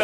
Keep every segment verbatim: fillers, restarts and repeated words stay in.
nunca!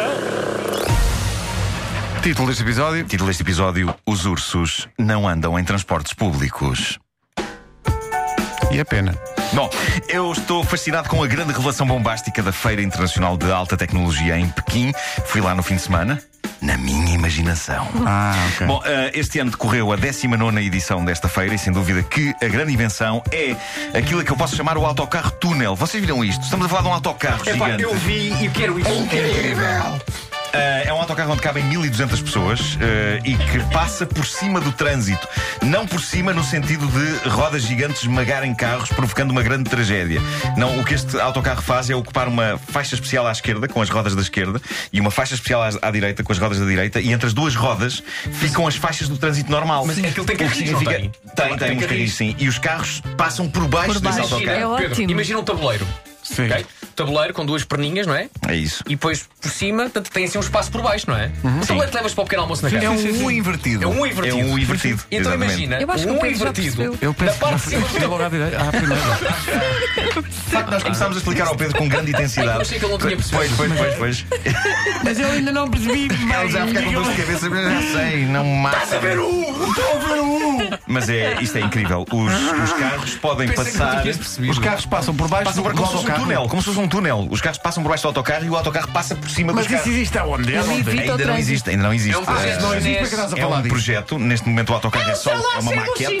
Título deste episódio. Título deste episódio: os ursos não andam em transportes públicos. E a pena. Bom, eu estou fascinado com a grande revelação bombástica da Feira Internacional de Alta Tecnologia em Pequim. Fui lá no fim de semana, na minha imaginação. Ah, ok. Bom, uh, este ano decorreu a décima nona edição desta feira e sem dúvida que a grande invenção é aquilo que eu posso chamar o autocarro túnel. Vocês viram isto? Estamos a falar de um autocarro É pá, gigante. eu vi e quero isso. Incrível! Uh, é um autocarro onde cabem mil e duzentas pessoas uh, e que passa por cima do trânsito. Não por cima no sentido de rodas gigantes esmagarem carros, provocando uma grande tragédia. Não, o que este autocarro faz é ocupar uma faixa especial à esquerda, com as rodas da esquerda, e uma faixa especial à, à direita, com as rodas da direita, e entre as duas rodas ficam as faixas do trânsito normal. Mas aquilo tem O que carris, não significa- tem? Tem, tem, uns carris, sim. E os carros passam por baixo, Por desse baixo. autocarro. É Pedro, ótimo. imagina um tabuleiro. Sim. ok? Tabuleiro com duas perninhas, não é? É isso. E depois por cima, portanto, tem assim um espaço por baixo, não é? O tabuleiro que levas para o pequeno almoço na casa. É um U invertido. É um U invertido. É um U invertido, Então exatamente. imagina, Eu acho que um o U Pedro já invertido. percebeu. Eu penso Na parte de cima que logo à direita. Ah, primeiro. De facto, nós começámos a explicar ao Pedro com grande Eu intensidade. achei que ele não tinha percebido. Pois, pois, pois, pois. Mas eu ainda não percebi. Ele já fica com dor de cabeça, mas já sei, não mata. Estás a ver o... Estou a ver o... Mas é, isto é incrível. Os, os carros podem Pensei que não passar. tinhas percebido. Os carros passam por baixo Passam do por como se fosse um autocarro. túnel, como se fosse um túnel. Os carros passam por baixo do autocarro e o autocarro passa por cima Mas dos isso carros. existe aonde? Ele Aonde? evita o Ainda não trânsito. existe, ainda não existe. É um projeto Não chinês. existe, para que estás a É falar um disso? projeto. Neste momento o autocarro é só é uma maquete.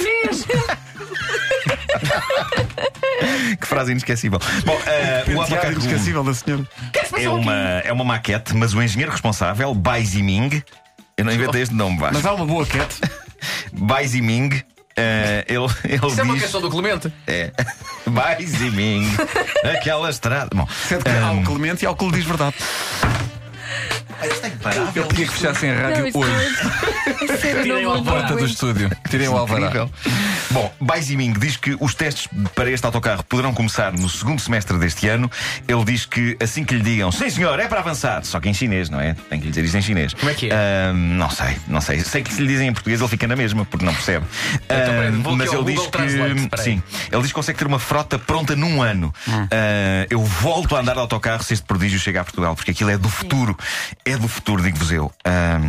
Que frase inesquecível. Bom, eh, o Penteado autocarro inesquecível da senhora. é uma, é uma maquete, mas o engenheiro responsável, Bai Ziming, eu não inventei este nome, Mas Vasco. há uma boa cat. Bai Ziming, eh, ele, ele Isso é uma diz. canção do Clemente. É. Bai Ziming, aquela estrada. Bom, Sendo que há o Clemente e há o que lhe diz verdade. isto é imparável. Ele tinha que fechar sem a rádio Não, isto hoje. é sério, Tirem não o vou- não Porta do aguento. estúdio. Tirei o alvará. Incrível. Bom, Bai Ziming diz que os testes para este autocarro poderão começar no segundo semestre deste ano. Ele diz que assim que lhe digam sim senhor, é para avançar, só que em chinês, não é? Tem que lhe dizer isto em chinês. Como é que é? Ah, não sei, não sei. Sei que se lhe dizem em português ele fica na mesma, porque não percebe. peraí, Ah, vou aqui mas ao ele diz Google Translate, que espera aí. sim, ele diz que consegue ter uma frota pronta num ano. Ah, eu volto a andar de autocarro se este prodígio chega a Portugal, porque aquilo é do futuro. É do futuro, digo-vos eu. Ah,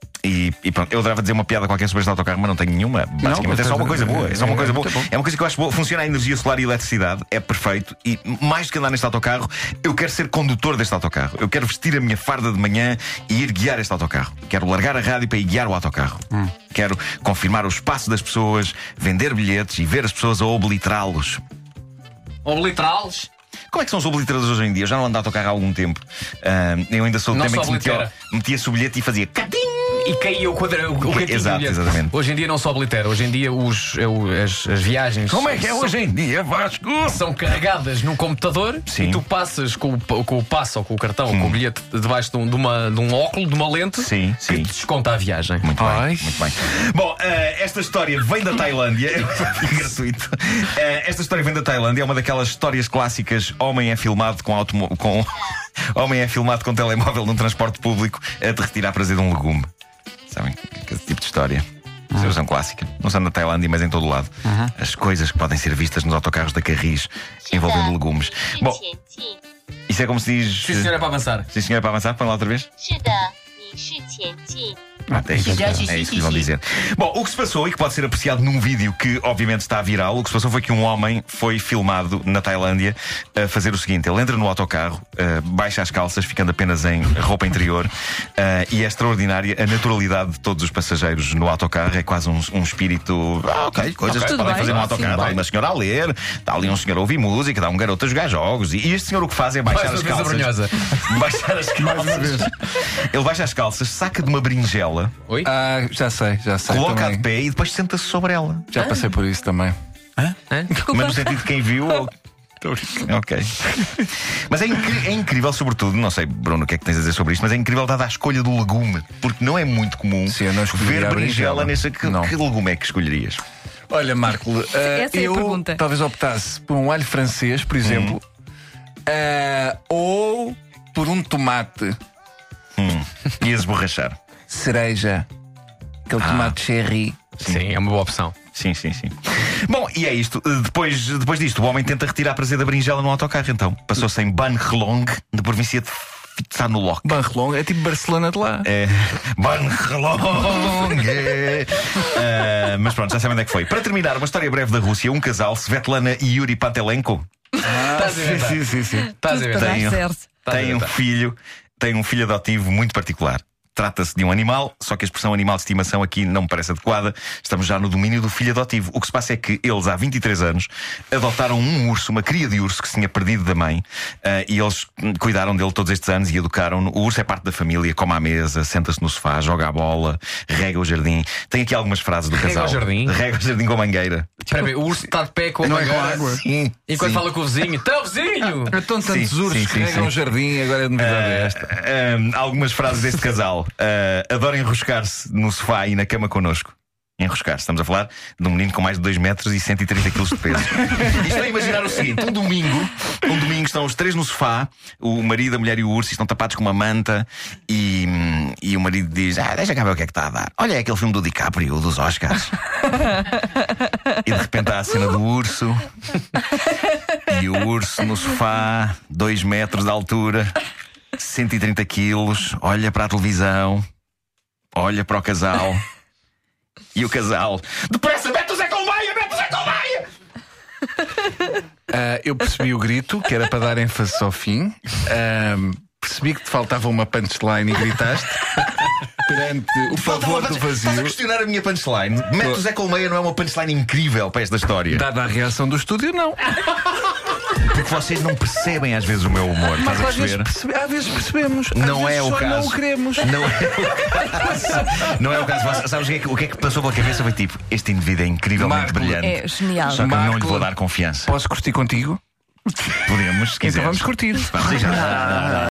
E, e pronto, eu adorava dizer uma piada qualquer sobre este autocarro, mas não tenho nenhuma. Basicamente mas é só uma é- coisa boa. É só uma é- coisa é boa. muito bom. É uma coisa que eu acho boa. Funciona a energia solar e eletricidade, é perfeito. E mais do que andar neste autocarro, eu quero ser condutor deste autocarro. Eu quero vestir a minha farda de manhã e ir guiar este autocarro. Quero largar a rádio para ir guiar o autocarro. Hum. Quero confirmar o espaço das pessoas, vender bilhetes e ver as pessoas a obliterá-los. Obliterá-los. Como é que são os obliteradores hoje em dia? Eu já não ando de autocarro há algum tempo. Ah, eu ainda sou do Não tempo em só que se metia, oblitera. metia-se o bilhete e fazia catim! E caía o quadra, o cantinho Exato, do bilhete. exatamente. Hoje em dia não só oblitera, hoje em dia os, é o- as, as viagens. Como é que é são- hoje em dia, Vasco? São carregadas num computador. Sim. E tu passas com o, pa- com o passo ou com o cartão ou com o bilhete debaixo de, um, de, uma, de um óculo, de uma lente, Sim, que sim. te desconta a viagem. Muito Ai. bem, muito bem. Bom, eh, esta história vem da Tailândia. É gratuito. Eh, esta história vem da Tailândia. É uma daquelas histórias clássicas. Homem é filmado com automo... com Homem é filmado com telemóvel num transporte público a te retirar prazer de um legume. Sabem? Esse tipo de história. Situação clássica. Não só na Tailândia, mas em todo o lado. As coisas que podem ser vistas nos autocarros da Carris envolvendo legumes. Bom, 前进。 isso é como se diz. Sim, senhor, é para avançar. Sim, senhor, é para avançar? Põe lá outra vez. 是的，你是前进。 Pronto, é isso, é isso que lhe vão dizer. Bom, o que se passou e que pode ser apreciado num vídeo que obviamente está viral, o que se passou foi que um homem foi filmado na Tailândia a fazer o seguinte: ele entra no autocarro, uh, baixa as calças, ficando apenas em roupa interior, uh, e é extraordinária a naturalidade de todos os passageiros no autocarro. É quase um, um espírito. Ah, ok, coisas Ok, que se podem bem, fazer no sim, autocarro. Está bem. ali uma senhora a ler, está ali um senhor a ouvir música, está um garoto a jogar jogos. E este senhor o que faz é baixar Mais as uma vez a calças. brunhosa. Baixar as calças. Ele baixa as calças, saca de uma berinjela, Oi? Ah, já sei, já sei. coloca-a também. de pé e depois senta-se sobre ela. Já passei por isso também. Mas no sentido de quem viu. Ou... Ok. Mas é, incri- é incrível, sobretudo, não sei, Bruno, o que é que tens a dizer sobre isto, mas é incrível dada a escolha do legume, porque não é muito comum Sim, eu não escolheria ver a berinjela berinjela. nessa. Que, Não. que legume é que escolherias? Olha, Marco, ah, Essa é a eu pergunta. talvez optasse por um alho francês, por exemplo, ah, ou por um tomate Hum. Ias esborrachar. cereja, aquele tomate cherry. Sim, é uma boa opção. Sim, sim, sim. Bom, e é isto. Depois, depois disto, o homem tenta retirar prazer da berinjela no autocarro, então. Passou-se em Ban Helong, na província de está no lock. Barcelona é tipo Barcelona de lá. É. Barcelona. uh, mas pronto, já sabem onde é que foi. Para terminar, uma história breve da Rússia. Um casal, Svetlana e Yuri Patelenko, Ah, Estás a inventar. sim, sim, sim. Estás a Tudo para inventar. dar Tenho. certo. Estás a tem um inventar. filho, tem um filho adotivo muito particular. Trata-se de um animal, só que a expressão animal de estimação aqui não me parece adequada. Estamos já no domínio do filho adotivo. O que se passa é que eles, há vinte e três anos, adotaram um urso, uma cria de urso que se tinha perdido da mãe, uh, e eles cuidaram dele todos estes anos e educaram-no. O urso é parte da família, come à mesa, senta-se no sofá, joga a bola, rega o jardim. Tem aqui algumas frases do Rega casal. o jardim? Rega o jardim com mangueira. Espera aí, o urso está de pé com a Não é com mangueira. água. Sim. Enquanto sim. fala com o vizinho. Então, vizinho! Então tantos Sim, ursos sim, que sim, regam sim. um jardim, agora é novidade é esta. Uh, uh, algumas frases deste casal. Uh, adoro enroscar-se no sofá e na cama connosco. Enroscar-se, estamos a falar de um menino com mais de dois metros e cento e trinta quilos de peso. E estou a imaginar o seguinte: um domingo, um domingo estão os três no sofá, o marido, a mulher e o urso, e estão tapados com uma manta, e, e o marido diz: Ah, deixa cá ver o que é que está a dar. Olha, é aquele filme do DiCaprio, o dos Oscars. E de repente há a cena do urso, e o urso no sofá, dois metros de altura, cento e trinta quilos, olha para a televisão, olha para o casal. E o casal: depressa, mete o Zé Colmeia, mete o Zé Colmeia! Ah, eu percebi o grito, que era para dar ênfase ao fim. Ah, percebi que te faltava uma punchline e gritaste perante o favor do Estás a vazio. questionar a minha punchline? Mete o Zé Colmeia não é uma punchline incrível para esta história? Dada a reação do estúdio, não. Porque vocês não percebem às vezes o meu humor, estás a Às vezes, perceber? percebe- às vezes percebemos. Às Não vezes é o só caso. Não o queremos. Não é o caso. Não é o caso. Sabes o que é que, o que é que passou pela cabeça? Foi tipo: este indivíduo é incrivelmente Marco, brilhante. É genial. Só que eu não lhe Marco, vou dar confiança. Posso curtir contigo? Podemos, se Então quiseres. vamos curtir. Vamos, já.